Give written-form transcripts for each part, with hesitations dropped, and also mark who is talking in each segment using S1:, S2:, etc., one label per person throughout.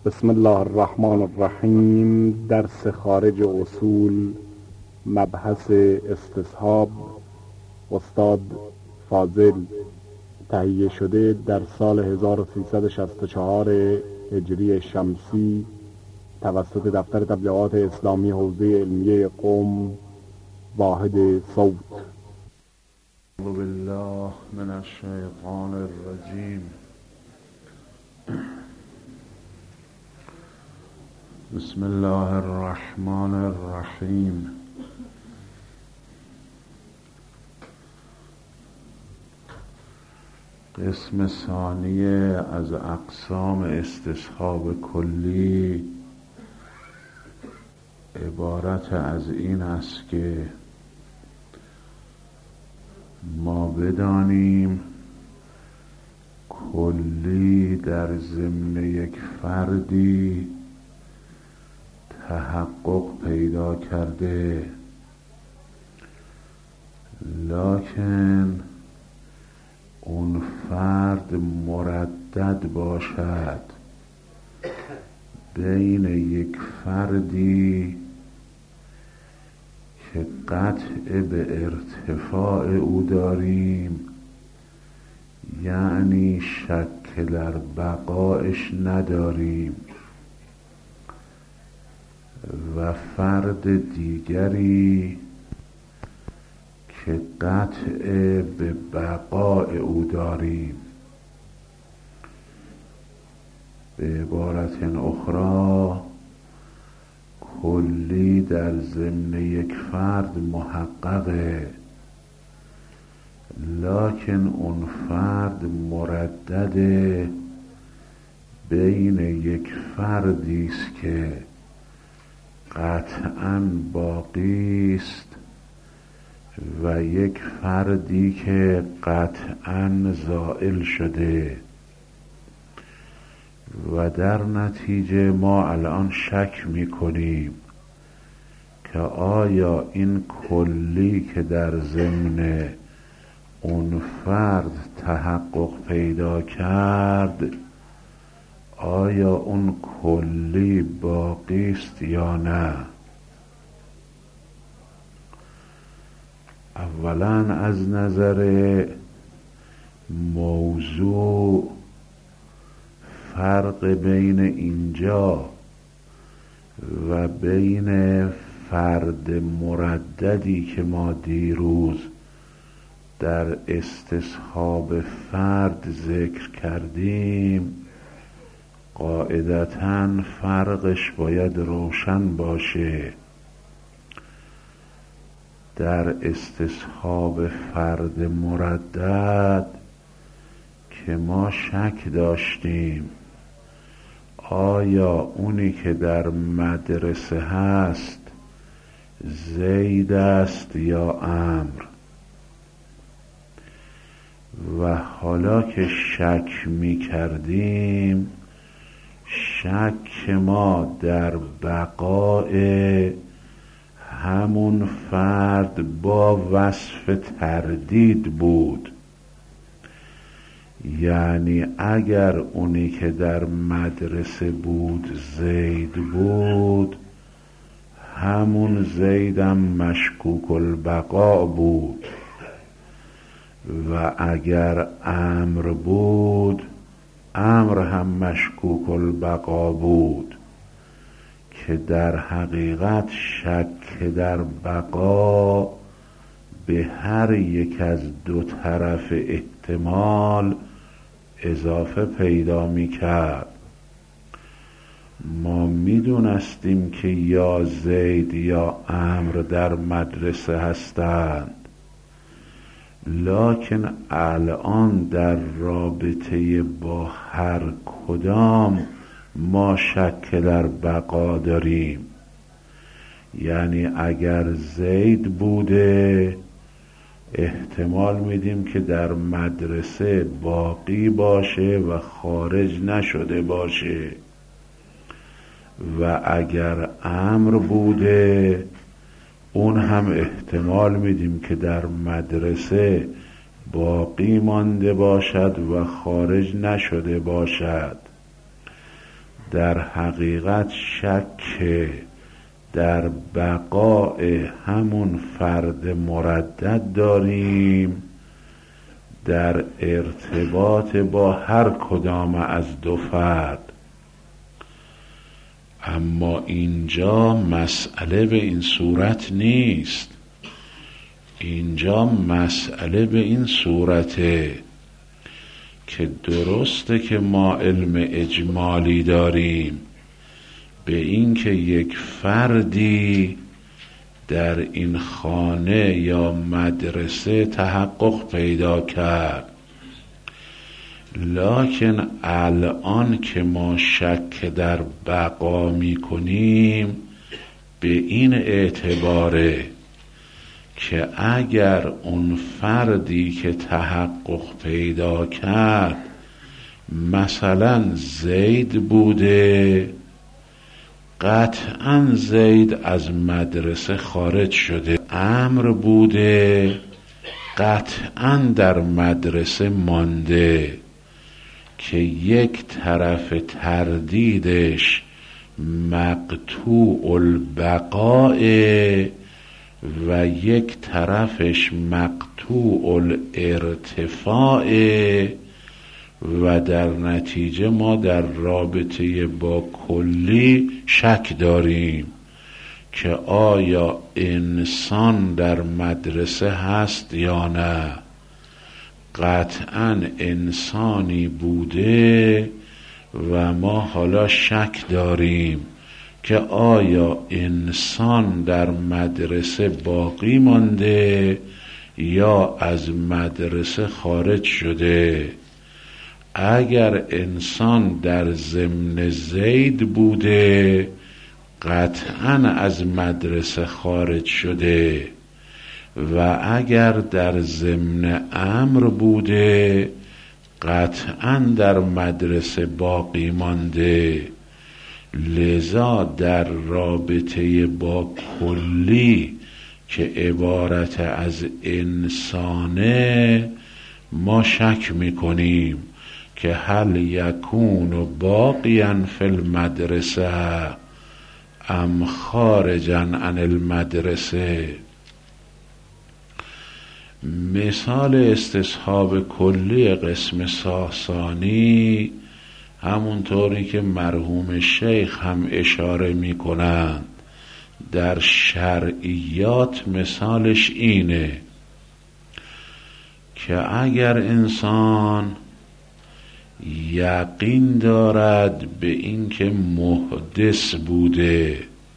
S1: بسم الله الرحمن الرحیم. درس خارج اصول، مبحث استصحاب، استاد فاضل. تهیه شده در سال 1364 هجری شمسی توسط دفتر تبلیغات اسلامی حوزه علمیه قم، واحد صوت.
S2: اعوذ بالله من الشیطان الرجیم. بسم الله الرحمن الرحیم. قسم ثانیه از اقسام استصحاب کلی عبارت از این است که ما بدانیم کلی در ضمن یک فردی تحقق پیدا کرده، لکن اون فرد مردد باشد بین یک فردی که قطع به ارتفاع او داریم، یعنی شک در بقایش نداریم، و فرد دیگری که قطع به بقای او داریم. به عبارت اخرى کلی در ضمن یک فرد محققه، لکن اون فرد مردده بین یک فردی است که قطعاً باقی است و یک فردی که قطعاً زائل شده، و در نتیجه ما الان شک میکنیم که آیا این کلی که در ضمن اون فرد تحقق پیدا کرد، آیا اون کلی باقی است یا نه؟ اولا از نظر موضوع فرق بین اینجا و بین فرد مرددی که ما دیروز در استصحاب فرد ذکر کردیم قاعدتاً فرقش باید روشن باشه. در استصحاب فرد مردد که ما شک داشتیم آیا اونی که در مدرسه هست زید است یا عمرو، و حالا که شک می کردیم شک ما در بقای همون فرد با وصف تردید بود، یعنی اگر اونی که در مدرسه بود زید بود، همون زیدم مشکوک البقا بود، و اگر عمرو بود عمرو هم مشکوک البقا بود، که در حقیقت شک در بقا به هر یک از دو طرف احتمال اضافه پیدا می کرد. ما می دونستیم که یا زید یا عمرو در مدرسه هستند، لکن الان در رابطه با هر کدام ما شک در بقا داریم. یعنی اگر زید بوده احتمال میدیم که در مدرسه باقی باشه و خارج نشده باشه، و اگر عمرو بوده اون هم احتمال میدیم که در مدرسه باقی مانده باشد و خارج نشده باشد. در حقیقت شک در بقای همون فرد مردد داریم در ارتباط با هر کدام از دو فرد. اما اینجا مسئله به این صورت نیست. اینجا مسئله به این صورته که درسته که ما علم اجمالی داریم به این که یک فردی در این خانه یا مدرسه تحقق پیدا کرد، لکن الان که ما شک در بقا می کنیم به این اعتباره که اگر اون فردی که تحقق پیدا کرد مثلا زید بوده، قطعا زید از مدرسه خارج شده. عمر بوده، قطعا در مدرسه مانده، که یک طرف تردیدش مقطوع البقاء و یک طرفش مقطوع الارتفاع، و در نتیجه ما در رابطه با کلی شک داریم که آیا انسان در مدرسه هست یا نه. قطعا انسانی بوده و ما حالا شک داریم که آیا انسان در مدرسه باقی مانده یا از مدرسه خارج شده. اگر انسان در ضمن زید بوده قطعا از مدرسه خارج شده، و اگر در ضمن عمرو بوده قطعا در مدرسه باقی مانده. لذا در رابطه با کلی که عبارت از انسانه ما شک میکنیم که هل یکون باقیا فی المدرسه ام خارجا عن المدرسه. مثال استصحاب کلی قسم ساسانی همونطوری که مرحوم شیخ هم اشاره می کنند در شرعیات مثالش اینه که اگر انسان یقین دارد به اینکه محدث بوده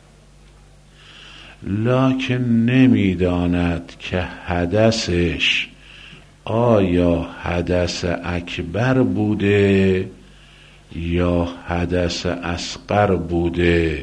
S2: لکن نمیداند که حدثش آیا حدث اکبر بوده یا حدث اصغر بوده.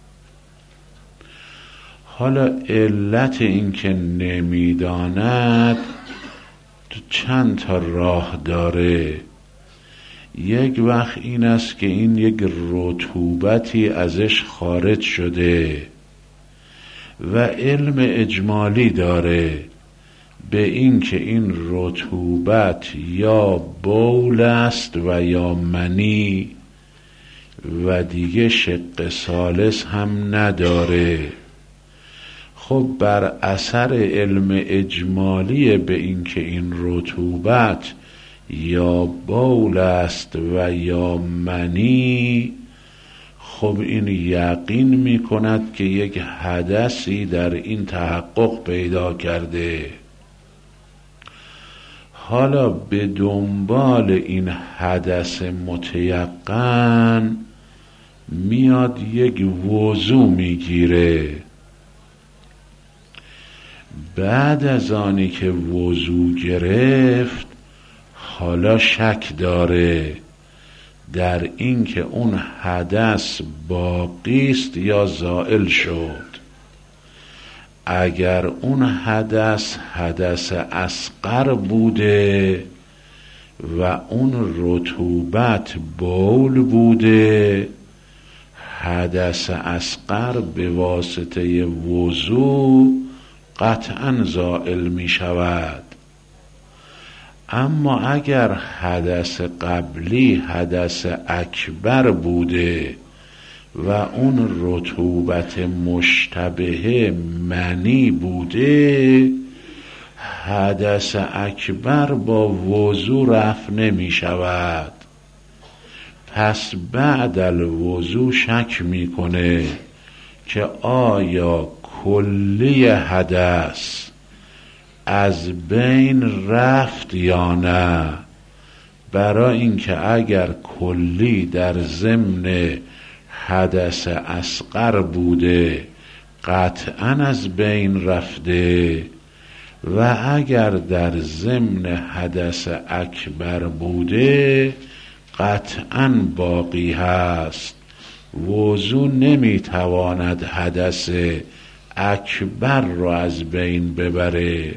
S2: حالا علت این که نمیداند چند تا راه داره. یک وقت این است که این یک رطوبتی ازش خارج شده و علم اجمالی داره به این که این رطوبت یا بول است و یا منی و دیگه شق ثالث هم نداره. خب بر اثر علم اجمالی به این که این رطوبت یا بول است و یا منی، خب این یقین می کند که یک حدثی در این تحقق پیدا کرده. حالا به دنبال این حدث متیقن میاد یک وضو میگیره. بعد از آنی که وضو گرفت حالا شک داره در این که اون حدث باقی است یا زائل شد. اگر اون حدث اصغر بوده و اون رطوبت بول بوده، حدث اصغر به واسطه وضو قطعا زائل می شود. اما اگر حدث قبلی حدث اکبر بوده و اون رطوبت مشتبه منی بوده، حدث اکبر با وضو رفع نمی شود. پس بعد الوضو شک میکنه که آیا کلی حدث از بین رفت یا نه. برای اینکه اگر کلی در ضمن حدث اصغر بوده قطعا از بین رفته، و اگر در ضمن حدث اکبر بوده قطعا باقی هست. وضو نمیتواند حدث اکبر را از بین ببره.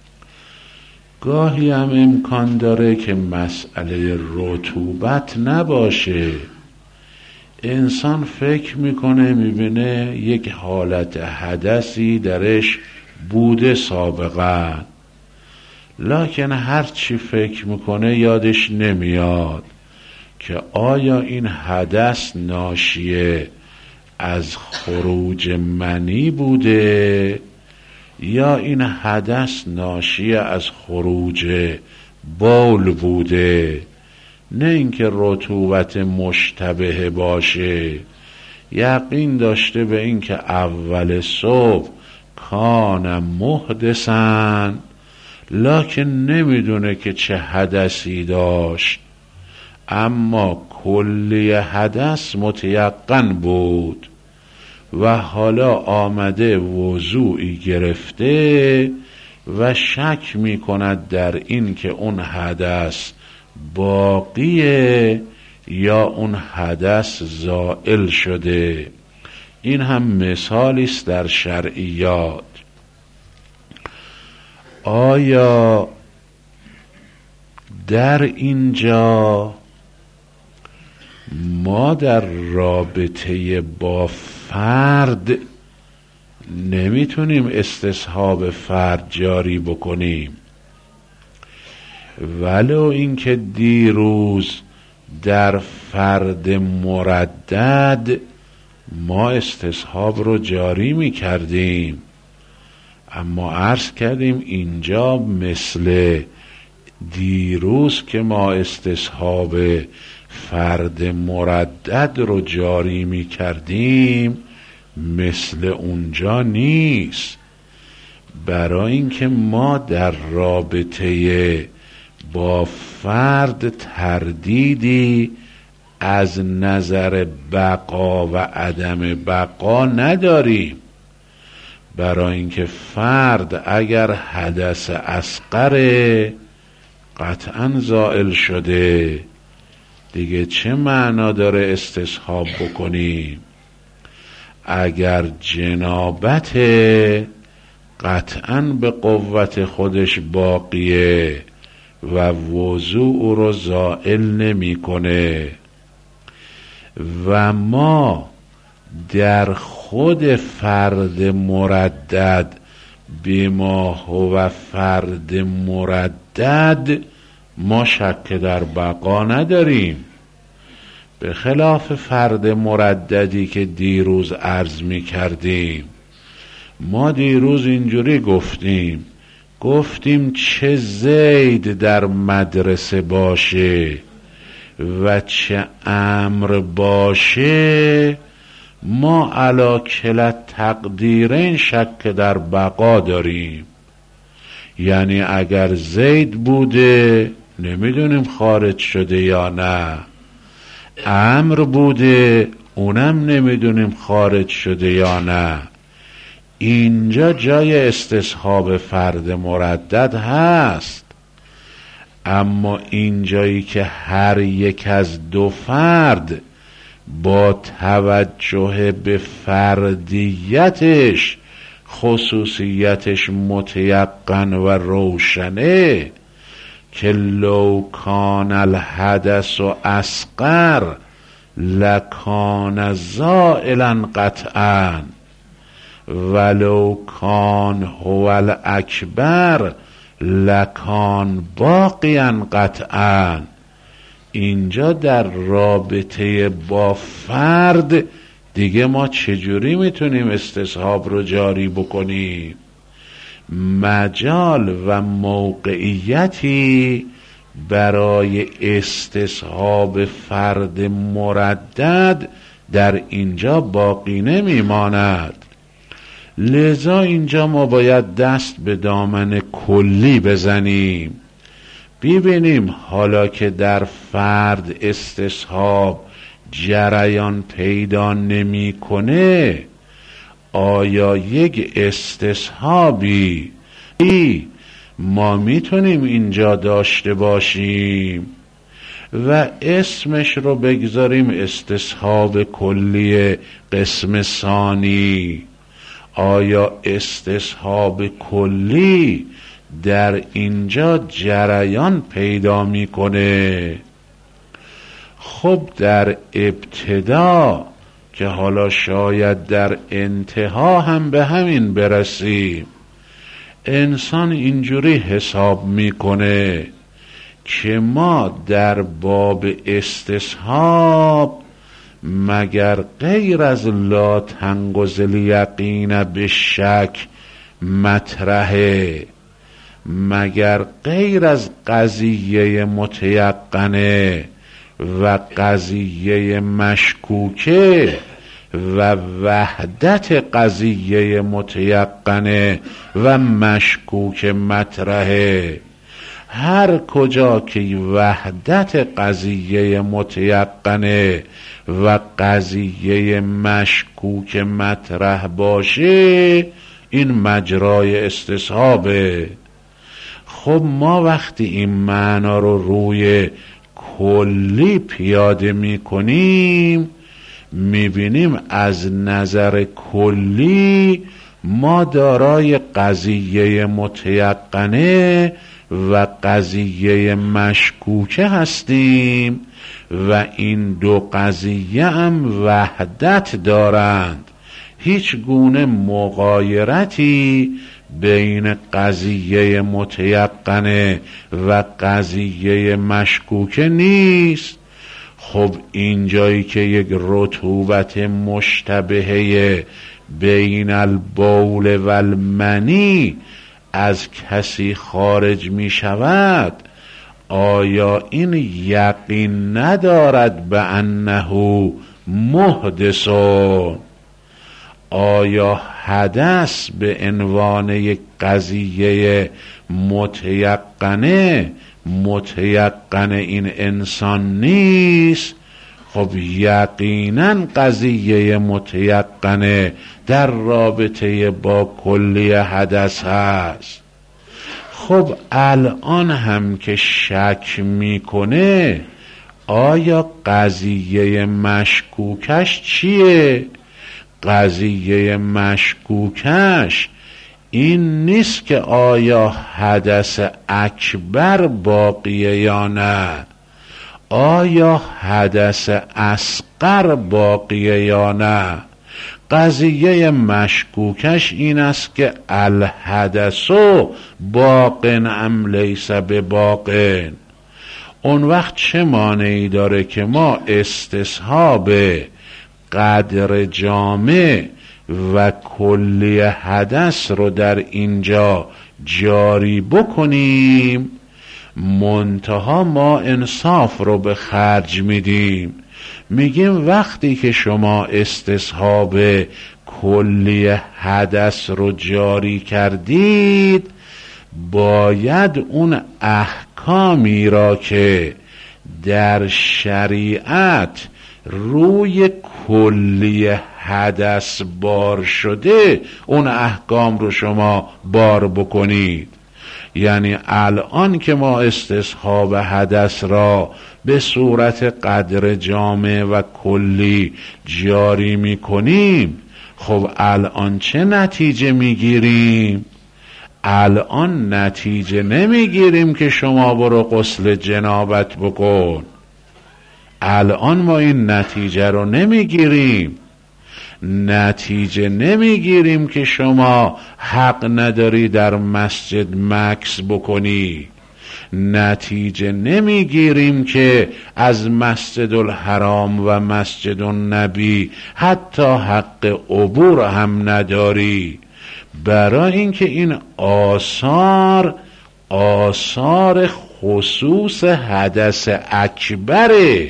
S2: گاهی هم امکان داره که مسئله رطوبت نباشه، انسان فکر میکنه میبینه یک حالت حدثی درش بوده سابقا، لکن هر چی فکر میکنه یادش نمیاد که آیا این حدث ناشیه از خروج منی بوده یا این حدث ناشیه از خروج بول بوده. نه اینکه رطوبت مشتبه باشه، یقین داشته به اینکه اول صبح کان محدثن، لکن نمیدونه که چه حدثی داشت، اما کلی حدث متیقن بود و حالا آمده وضوعی گرفته و شک میکند در این که اون حدث باقیه یا اون حدث زائل شده. این هم مثالی است در شرعیات. آیا در اینجا ما در رابطه با فرد نمیتونیم استصحاب فرد جاری بکنیم، ولو اینکه دیروز در فرد مردد ما استصحاب رو جاری میکردیم، اما عرض کردیم اینجا مثل دیروز که ما استصحاب فرد مردد رو جاری میکردیم مثل اونجا نیست. برای اینکه ما در رابطه با فرد تردیدی از نظر بقا و عدم بقا نداریم. برای اینکه فرد اگر حدث اصغر قطعا زائل شده، دیگه چه معنا داره استصحاب بکنیم؟ اگر جنابت قطعا به قوت خودش باقیه و وضوع رو زائل نمیکنه و ما در خود فرد مردد بما هو فرد مردد ما شک در بقا نداریم، به خلاف فرد مرددی که دیروز عرض می کردیم. ما دیروز اینجوری گفتیم چه زید در مدرسه باشه و چه امر باشه، ما علی کلا تقدیرین شک در بقا داریم. یعنی اگر زید بوده نمیدونیم خارج شده یا نه، امر بوده اونم نمیدونیم خارج شده یا نه. اینجا جای استصحاب فرد مردد هست، اما اینجایی که هر یک از دو فرد با توجه به فردیتش خصوصیتش متیقن و روشنه که لو کان الحدث اصغر لکان زائلا قطعا ولو کان هو الاکبر لکان باقیان قطعا. اینجا در رابطه با فرد دیگه ما چجوری میتونیم استصحاب رو جاری بکنیم؟ مجال و موقعیتی برای استصحاب فرد مردد در اینجا باقی نمیماند. لذا اینجا ما باید دست به دامن کلی بزنیم، ببینیم حالا که در فرد استصحاب جریان پیدا نمیکنه، آیا یک استصحابی ما میتونیم اینجا داشته باشیم و اسمش رو بگذاریم استصحاب کلی قسم ثانی؟ آیا استصحاب کلی در اینجا جریان پیدا میکنه؟ خب در ابتدا که حالا شاید در انتها هم به همین برسیم، انسان اینجوری حساب میکنه که ما در باب استصحاب مگر غیر از لا تنقض الیقین به شک مطرحه، مگر غیر از قضیه متیقنه و قضیه مشکوکه و وحدت قضیه متیقنه و مشکوک مطرحه، هر کجا که وحدت قضیه متیقنه و قضیه مشکوک مطرح باشه این مجرای استصحابه. خب ما وقتی این معنا رو روی کلی پیاده میکنیم میبینیم از نظر کلی ما دارای قضیه متیقنه و قضیه مشکوکه هستیم و این دو قضیه هم وحدت دارند، هیچ گونه مغایرتی بین قضیه متیقنه و قضیه مشکوکه نیست. خب اینجایی که یک رطوبت مشتبهه بین البول و المنی از کسی خارج می شود، آیا این یقین ندارد به انه محدثون؟ آیا حدث به عنوان یک قضیه متیقنه این انسان نیست؟ خب یقینا قضیه متیقنه در رابطه با کلی حدث هست. خب الان هم که شک میکنه آیا قضیه مشکوکش چیه؟ قضیه مشکوکش این نیست که آیا حدث اکبر باقیه یا نه، آیا حدث اصغر باقیه یا نه. قضیه مشکوکش این است که الحدث باقن ام لیس بباقن. اون وقت چه مانعی داره که ما استصحاب قدر جامع و کلی حدث رو در اینجا جاری بکنیم؟ منتها ما انصاف رو به خرج میدیم، میگیم وقتی که شما استصحاب کلی حدث رو جاری کردید باید اون احکامی را که در شریعت روی کلی حدث بار شده اون احکام رو شما بار بکنید. یعنی الان که ما استصحاب حدث را به صورت قدر جامع و کلی جاری میکنیم، خب الان چه نتیجه میگیریم؟ الان نتیجه نمیگیریم که شما برو غسل جنابت بکن، الان ما این نتیجه رو نمیگیریم. نتیجه نمیگیریم که شما حق نداری در مسجد مکث بکنی، نتیجه نمیگیریم که از مسجد الحرام و مسجد النبی حتی حق عبور هم نداری. برای اینکه این آثار خصوص حدث اکبره،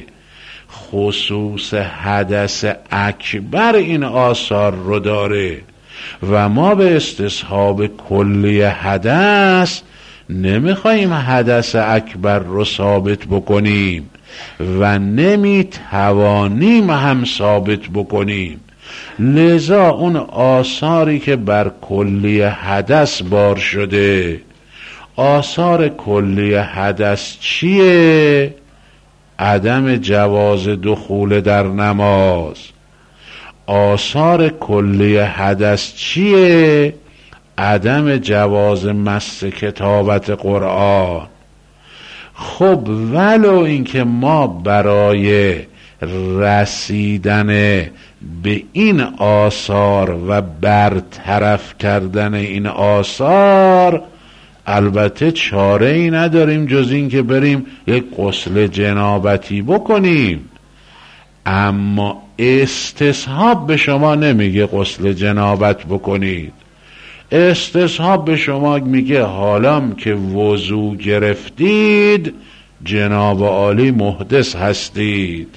S2: خصوص حدث اکبر این آثار رو داره و ما به استصحاب کلی حدث نمیخواییم حدث اکبر رو ثابت بکنیم و نمیتوانیم هم ثابت بکنیم. لذا اون آثاری که بر کلی حدث بار شده، آثار کلی حدث چیه؟ عدم جواز دخول در نماز. آثار کلی حدث چیه؟ عدم جواز مس کتابت قرآن. خب ولو اینکه ما برای رسیدن به این آثار و برطرف کردن این آثار البته چاره ای نداریم جز این که بریم یک غسل جنابتی بکنیم، اما استصحاب به شما نمیگه غسل جنابت بکنید. استصحاب به شما میگه حالام که وضو گرفتید جناب عالی محدث هستید.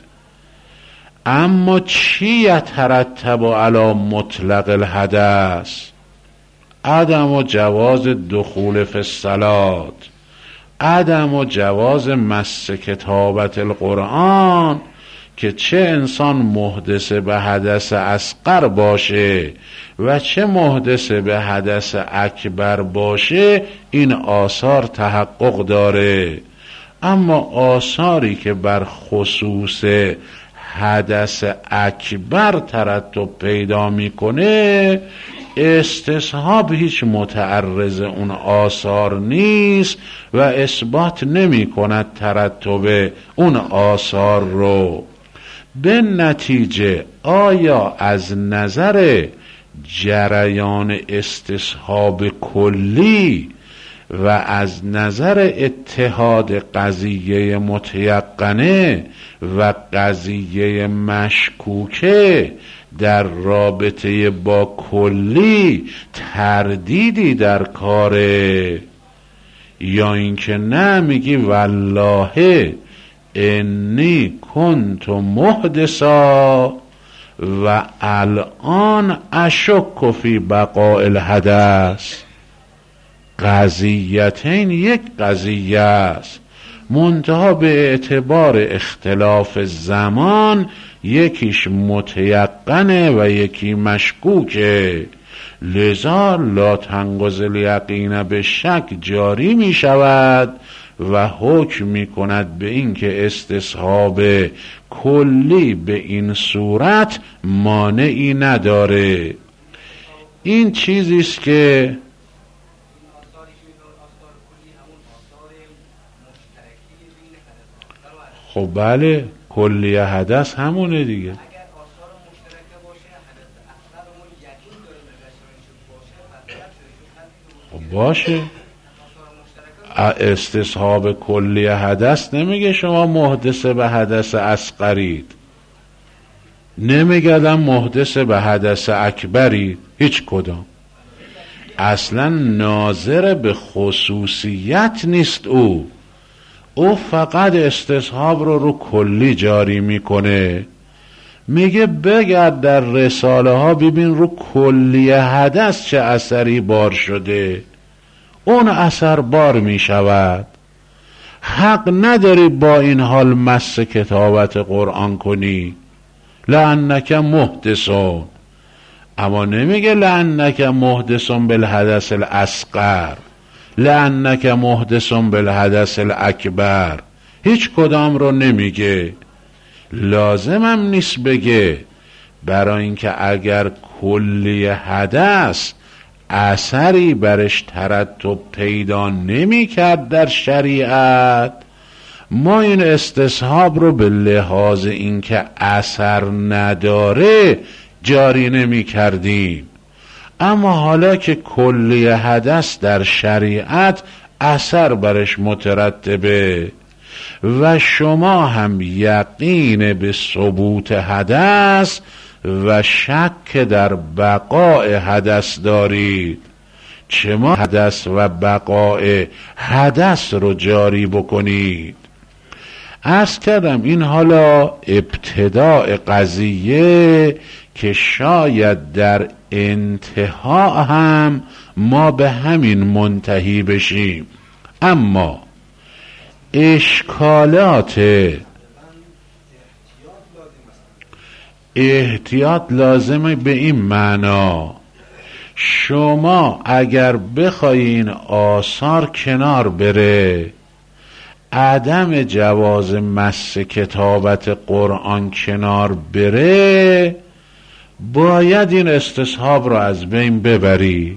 S2: اما چی یترتب علی مطلق الحدث؟ عدم و جواز دخول فی الصلاة، عدم و جواز مس کتابت القرآن، که چه انسان محدث به حدث اصغر باشه و چه محدث به حدث اکبر باشه این آثار تحقق داره. اما آثاری که بر خصوص حدث اکبر ترتب پیدا میکنه استصحاب هیچ متعرض اون آثار نیست و اثبات نمی کند ترتب اون آثار رو. به نتیجه آیا از نظر جریان استصحاب کلی و از نظر اتحاد قضیه متیقنه و قضیه مشکوکه در رابطه با کلی تردیدی در کاره، یا اینکه نه میگی والله انی کنت محدثا و الان اشک فی بقاء الحدث؟ قضیتین یک قضیه است، منتها به اعتبار اختلاف زمان یکیش متیقنه و یکی مشکوکه. لذا لا تنقض الیقین به شک جاری می شود و حکم می کند به این که استصحاب کلی به این صورت مانعی نداره. این چیزیست که خب بله کلی حدث همونه دیگه. خب باشه، استصحاب کلی حدث نمیگه شما محدث به حدث اصغرید، نمیگدم محدث به حدث اکبرید، هیچ کدام. اصلا ناظر به خصوصیت نیست او فقط استصحاب رو کلی جاری میکنه. میگه بگرد در رساله ها ببین رو کلی حدث چه اثری بار شده، اون اثر بار میشود. حق نداری با این حال مس کتابت قرآن کنی، لعنک محدثون. اما نمیگه لعنک محدثون بالحدث الاصغر، لعنک محدثون بالحدث الاکبر، هیچ کدام رو نمیگه. لازمم نیست بگه، برای اینکه اگر کلی حدث اثری برش ترتب پیدا نمی کرد در شریعت، ما این استصحاب رو به لحاظ اینکه اثر نداره جاری نمی کردیم. اما حالا که کلی حدث در شریعت اثر برش مترتبه و شما هم یقین به ثبوت حدث و شک در بقای حدث دارید، چه ما حدث و بقای حدث رو جاری بکنید. عرض کردم این حالا ابتداء قضیه که شاید در انتها هم ما به همین منتهی بشیم. اما اشکالات احتیاط لازمه به این معنا شما اگر بخواین آثار کنار بره، عدم جواز مس کتابت قرآن کنار بره، باید این استصحاب رو از بین ببری.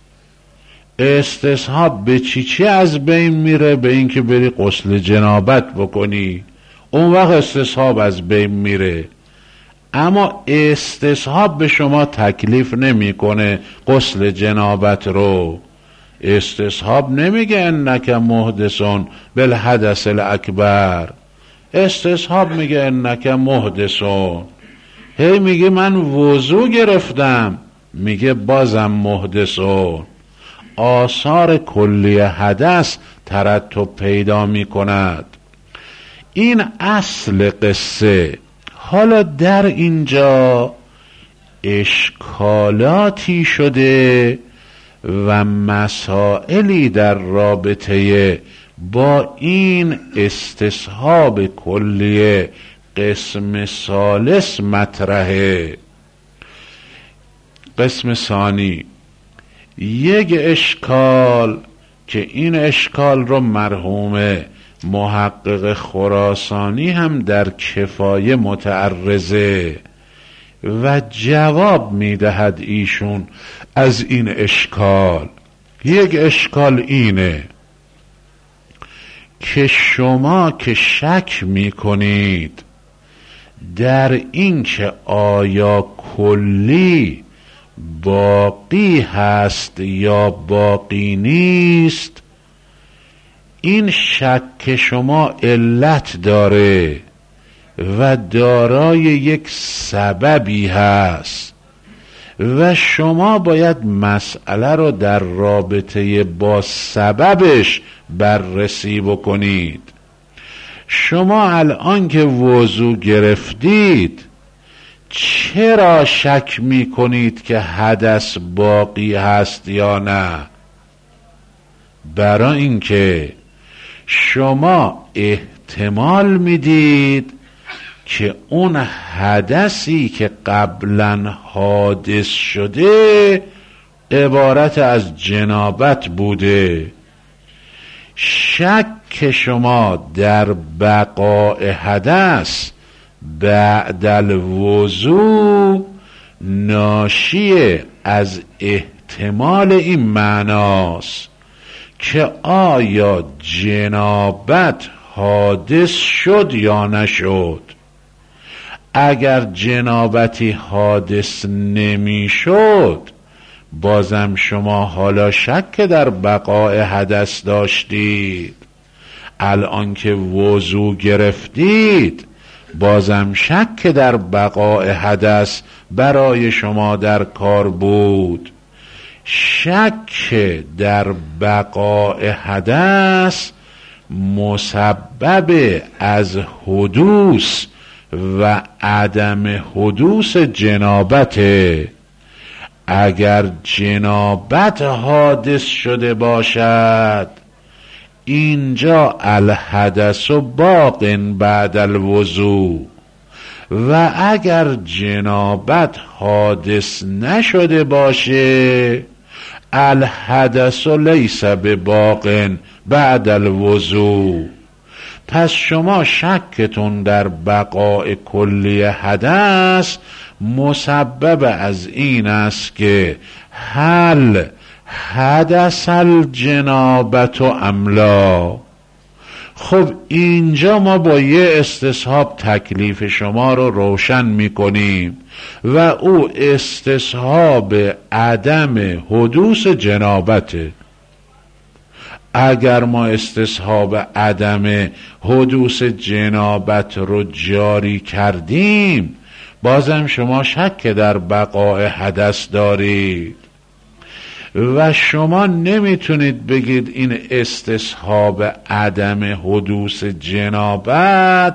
S2: استصحاب به چی از بین میره؟ به این که بری غسل جنابت بکنی، اون وقت استصحاب از بین میره. اما استصحاب به شما تکلیف نمیکنه غسل جنابت رو. استصحاب نمیگه انک محدثون بالحدث الاکبر، استصحاب میگه انک محدثون. هی میگه من وضو گرفتم، میگه بازم محدثون. آثار کلی حدث ترتب پیدا میکند. این اصل قصه. حالا در اینجا اشکالاتی شده و مسائلی در رابطه با این استصحاب کلیه قسم ثالث مطرحه. قسم ثانی، یک اشکال که این اشکال رو مرحوم محقق خراسانی هم در کفایه متعرضه و جواب میدهد ایشون از این اشکال. یک اشکال اینه که شما که شک میکنید در این که آیا کلی باقی هست یا باقی نیست، این شک شما علت داره و دارای یک سببی هست و شما باید مسئله رو در رابطه با سببش بررسی بکنید. شما الان که وضو گرفتید چرا شک میکنید که حدث باقی هست یا نه؟ برای اینکه شما احتمال میدید که اون حدثی که قبلا حادث شده عبارت از جنابت بوده. شک شما در بقای حدث بعد الوضو ناشی از احتمال این معناست که آیا جنابت حادث شد یا نشد. اگر جنابتی حادث نمی شد بازم شما حالا شک در بقای حدث داشتید. الان که وضو گرفتید بازم شک در بقای حدث برای شما در کار بود. شک در بقای حدث مسبب از حدوث و عدم حدوث جنابته. اگر جنابت حادث شده باشد اینجا الحدث باق بعد الوضو، و اگر جنابت حادث نشده باشه الحدث لیس بباق بعد الوضو. پس شما شکتون در بقای کلی حدث مسبب از این است که هل حدث الجنابت املا. خب اینجا ما با یه استصحاب تکلیف شما رو روشن میکنیم و او استصحاب عدم حدوث جنابته. اگر ما استصحاب عدم حدوث جنابت رو جاری کردیم، بازم شما شک در بقای حدث دارید و شما نمیتونید بگید این استصحاب عدم حدوث جنابت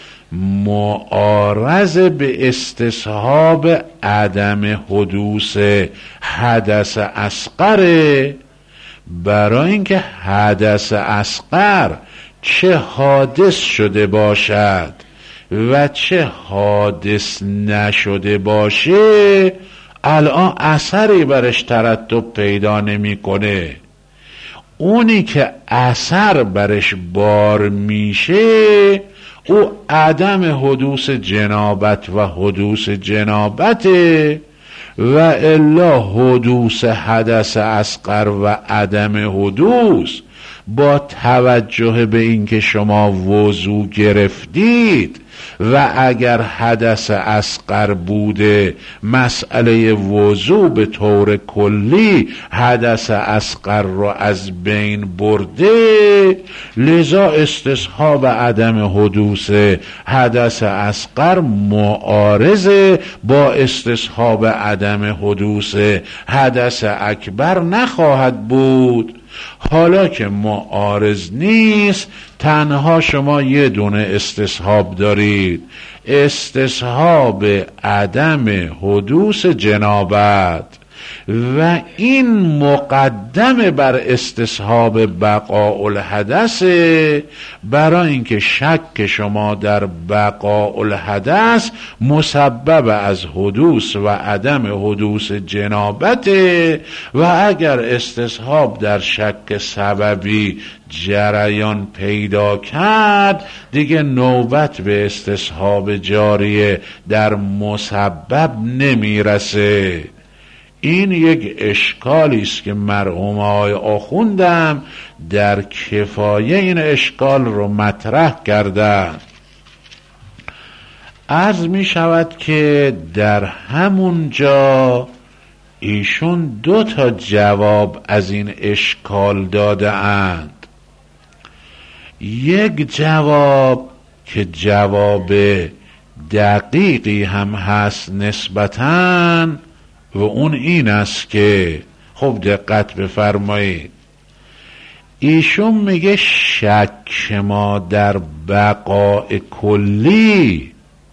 S2: معارض به استصحاب عدم حدوث حدث اصغره، برای اینکه حدث اصغر چه حادث شده باشد و چه حادث نشده باشه الان اثری برش ترتب پیدا نمیکنه. اونی که اثر برش بار میشه او عدم حدوث جنابت و حدوث جنابته، و الا حدوث حدث اصغر و عدم حدوث با توجه به اینکه شما وضو گرفتید و اگر حدث اصغر بوده مسئله وضو به طور کلی حدث اصغر رو از بین برده، لذا استصحاب عدم حدوث حدث اصغر معارضه با استصحاب عدم حدوث حدث اکبر نخواهد بود. حالا که معارض نیست، تنها شما یه دونه استصحاب دارید، استصحاب عدم حدوث جنابت، و این مقدم بر استصحاب بقاء الحدث، برای اینکه شک شما در بقاء الحدث مسبب از حدوث و عدم حدوث جنابت، و اگر استصحاب در شک سببی جریان پیدا کرد دیگه نوبت به استصحاب جاریه در مسبب نمیرسه. این یک اشکالی است که مرحوم آقای آخوندم در کفایه این اشکال رو مطرح کردن. عرض می شود که در همون جا ایشون 2 جواب از این اشکال داده اند. یک جواب که جواب دقیقی هم هست نسبتاً، و اون این است که خب دقت بفرمایید، ایشون میگه شک ما در بقاء کلی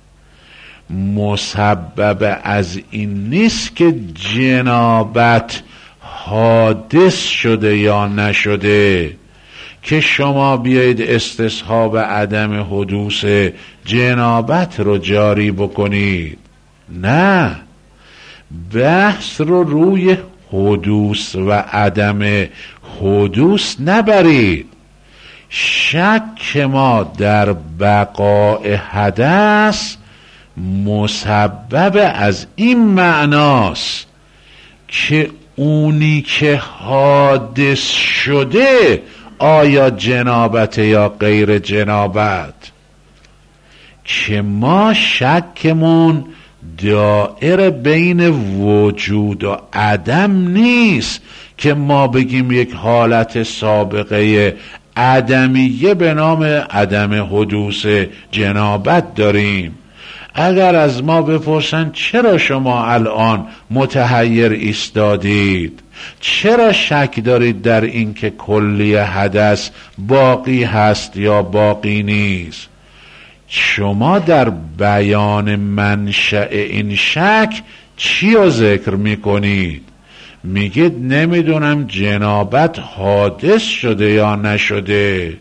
S2: مسبب از این نیست که جنابت حادث شده یا نشده که شما بیایید استصحاب عدم حدوث جنابت رو جاری بکنید. نه، بحث رو روی حدوث و عدم حدوث نبرید. شک ما در بقاء حدث مسبب از این معناست که اونی که حادث شده آیا جنابت یا غیر جنابت، که ما شکمون دائره بین وجود و عدم نیست که ما بگیم یک حالت سابقه عدمیه به نام عدم حدوث جنابت داریم. اگر از ما بپرسن چرا شما الان متحیر ایستادید، چرا شک دارید در این که کلی حدث باقی هست یا باقی نیست، شما در بیان منشأ این شک چی رو ذکر میکنید؟ میگید نمیدونم جنابت حادث شده یا نشده.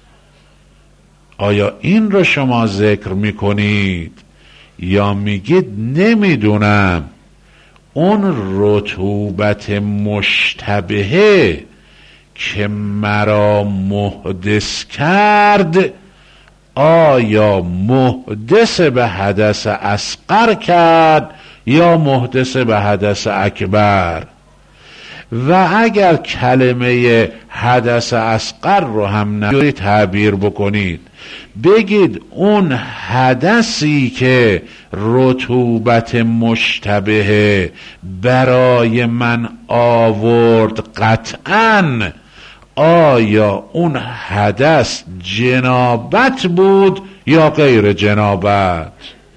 S2: آیا این رو شما ذکر میکنید یا میگید نمیدونم اون رطوبت مشتبهه که مرا محدث کرد آیا محدث به حدث اصغر کرد یا محدث به حدث اکبر؟ و اگر کلمه حدث اصغر رو هم نجوری تعبیر بکنید بگید اون حدثی که رطوبت مشتبه برای من آورد قطعاً آیا اون حدث جنابت بود یا غیر جنابت؟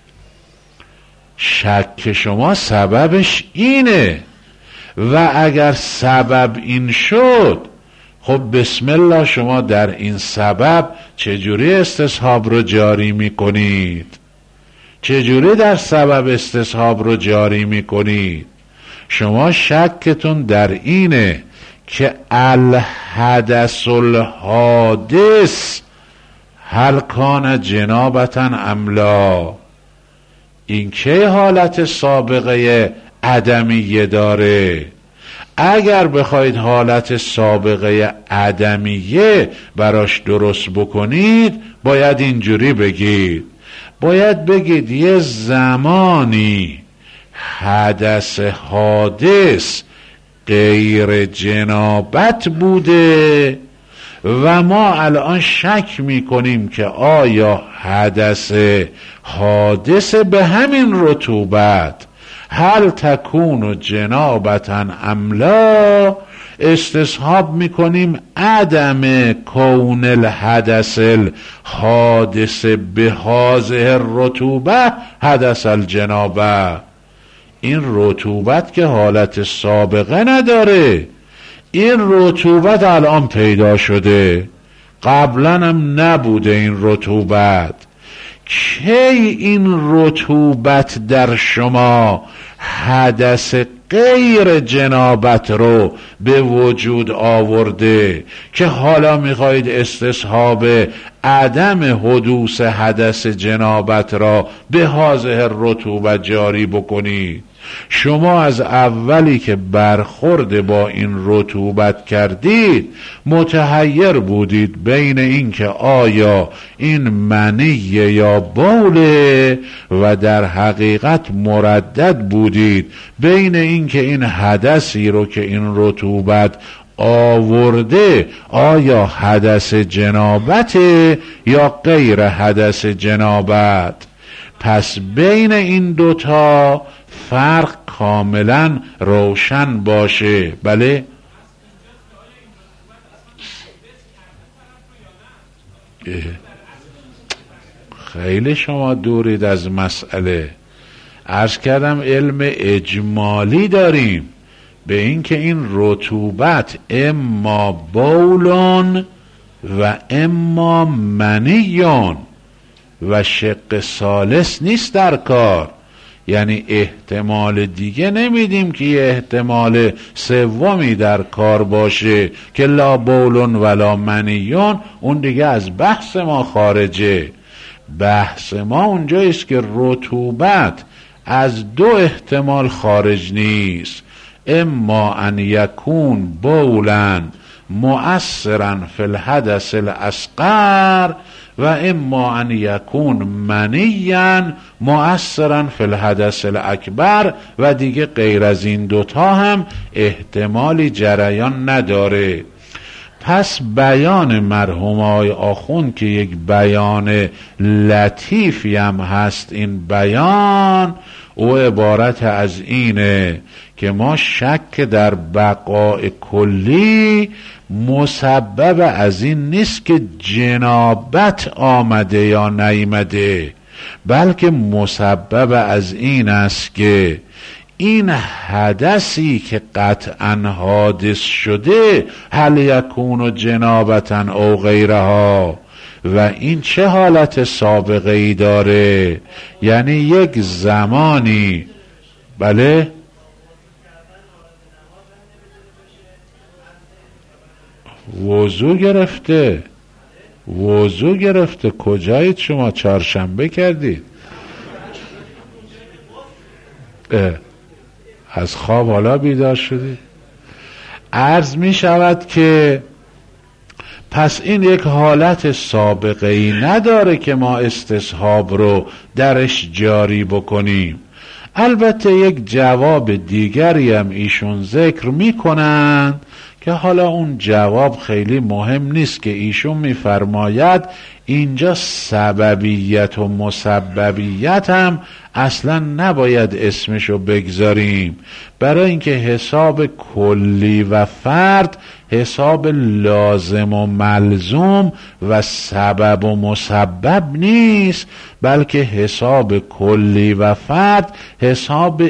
S2: شک شما سببش اینه و اگر سبب این شد خب بسم الله شما در این سبب چجوری استصحاب رو جاری میکنید؟ چجوری در سبب استصحاب رو جاری میکنید؟ شما شکتون در اینه که الحدث الحادث هل کان جنابتا املا، این که حالت سابقه عدمیه داره. اگر بخواید حالت سابقه عدمیه براش درست بکنید باید اینجوری بگید، باید بگید یه زمانی حدث حادث غیر جنابت بوده و ما الان شک میکنیم که آیا حدث حادث به همین رطوبت هل تکون جنابتا املا، استصحاب میکنیم عدم کون الحدث الحادث به هذه الرطوبه حدث الجنابه. این رطوبت که حالت سابقه نداره، این رطوبت الان پیدا شده، قبلا هم نبوده این رطوبت. کی این رطوبت در شما حدث غیر جنابت رو به وجود آورده که حالا میخواید استصحاب عدم حدوث حدث جنابت را به هذه رطوبت جاری بکنید؟ شما از اولی که برخورد با این رطوبت کردید متحیر بودید بین این که آیا این منیه یا بوله و در حقیقت مردد بودید بین این که این حدثی رو که این رطوبت آورده آیا حدث جنابت یا غیر حدث جنابت. پس بین این دوتا فرق کاملا روشن باشه. بله خیلی شما دورید از مسئله. عرض کردم علم اجمالی داریم به این که این رطوبت اما بولون و اما منیون و شق ثالث نیست در کار، یعنی احتمال دیگه نمیدیم که یه احتمال سومی در کار باشه که لا بولون ولا منیون، اون دیگه از بحث ما خارجه. بحث ما اونجاییست که رطوبت از دو احتمال خارج نیست، اما ان یکون بولا مؤثرا فی الحدث الاصغر و اما ان یکون منیا مؤثرا فی الحدث الاکبر، و دیگه غیر از این دوتا هم احتمالی جریان نداره. پس بیان مرحوم آقای آخوند که یک بیان لطیفی هم هست، این بیان او عبارت از اینه که ما شک در بقاء کلی مسبب از این نیست که جنابت آمده یا نیامده، بلکه مسبب از این است که این حدثی که قطعا حادث شده هل یکون جنابتا او غیرها، و این چه حالت سابقه ای داره، یعنی یک زمانی بله وضو گرفته کجایید شما؟ چهارشنبه کردید؟ از خواب حالا بیدار شدید؟ عرض می شود که پس این یک حالت سابقه ای نداره که ما استصحاب رو درش جاری بکنیم. البته یک جواب دیگری هم ایشون ذکر می کنند که حالا اون جواب خیلی مهم نیست، که ایشون میفرماید اینجا سببیت و مسببیت هم اصلا نباید اسمشو بگذاریم، برای اینکه حساب کلی و فرد حساب لازم و ملزوم و سبب و مسبب نیست، بلکه حساب کلی و فرد حساب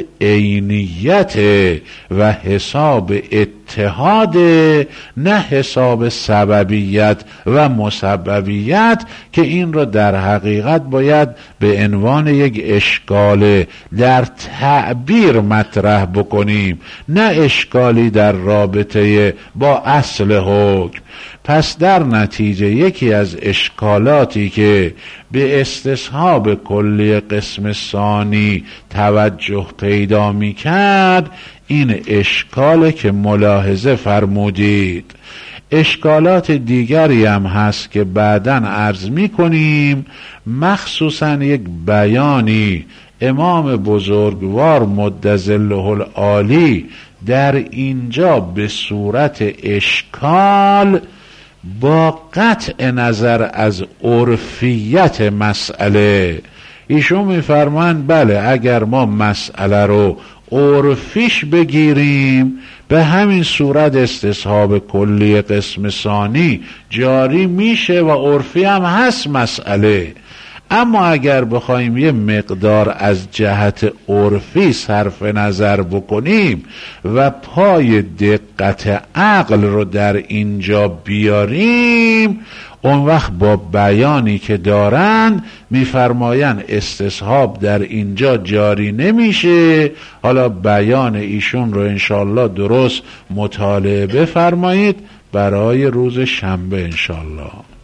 S2: عینیت و حساب اتحاد، نه حساب سببیت و مسببیت، که این را در حقیقت باید به عنوان یک اشکال در تعبیر مطرح بکنیم، نه اشکالی در رابطه با اصل حکم. پس در نتیجه یکی از اشکالاتی که به استصحاب کلی قسم ثانی توجه پیدا می کرد این اشکاله که ملاحظه فرمودید. اشکالات دیگری هم هست که بعداً عرض می کنیم، مخصوصاً یک بیانی امام بزرگوار مدظله العالی در اینجا به صورت اشکال با قطع نظر از عرفیت مسئله، ایشون میفرمایند بله اگر ما مسئله رو عرفیش بگیریم به همین صورت استصحاب کلی قسم ثانی جاری میشه و عرفی هم هست مسئله، اما اگر بخوایم یه مقدار از جهت عرفی صرف نظر بکنیم و پای دقت عقل رو در اینجا بیاریم، اون وقت با بیانی که دارن میفرماین استصحاب در اینجا جاری نمیشه. حالا بیان ایشون رو انشالله درست مطالعه بفرمایید برای روز شنبه انشالله.